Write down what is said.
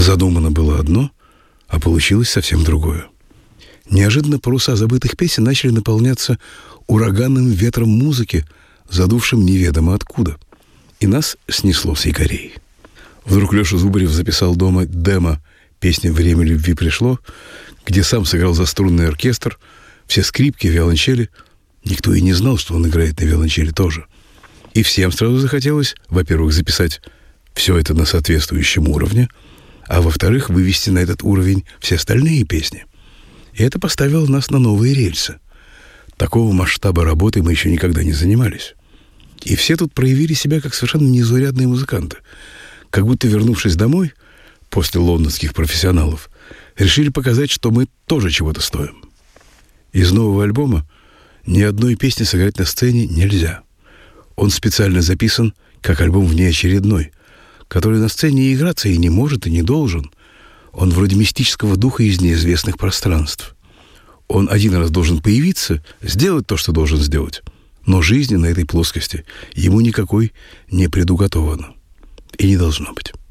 Задумано было одно, а получилось совсем другое. Неожиданно паруса забытых песен начали наполняться ураганным ветром музыки, задувшим неведомо откуда. И нас снесло с якорей. Вдруг Леша Зубарев записал дома демо песни «Время любви пришло», где сам сыграл за струнный оркестр, все скрипки, виолончели. Никто и не знал, что он играет на виолончели тоже. И всем сразу захотелось, во-первых, записать все это на соответствующем уровне, а во-вторых, вывести на этот уровень все остальные песни. И это поставило нас на новые рельсы. Такого масштаба работы мы еще никогда не занимались. И все тут проявили себя как совершенно незаурядные музыканты. Как будто, вернувшись домой, после лондонских профессионалов, решили показать, что мы тоже чего-то стоим. Из нового альбома ни одной песни сыграть на сцене нельзя. Он специально записан как альбом внеочередной, который на сцене и играться и не может, и не должен. Он вроде мистического духа из неизвестных пространств. Он один раз должен появиться, сделать то, что должен сделать, но жизни на этой плоскости ему никакой не предуготовано и не должно быть.